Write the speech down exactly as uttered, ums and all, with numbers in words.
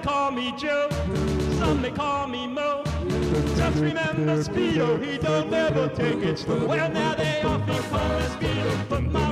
call me Joe, some may call me Mo. Just remember Speedo, he don't ever take it slow. Well, now they often call me Speedo, but my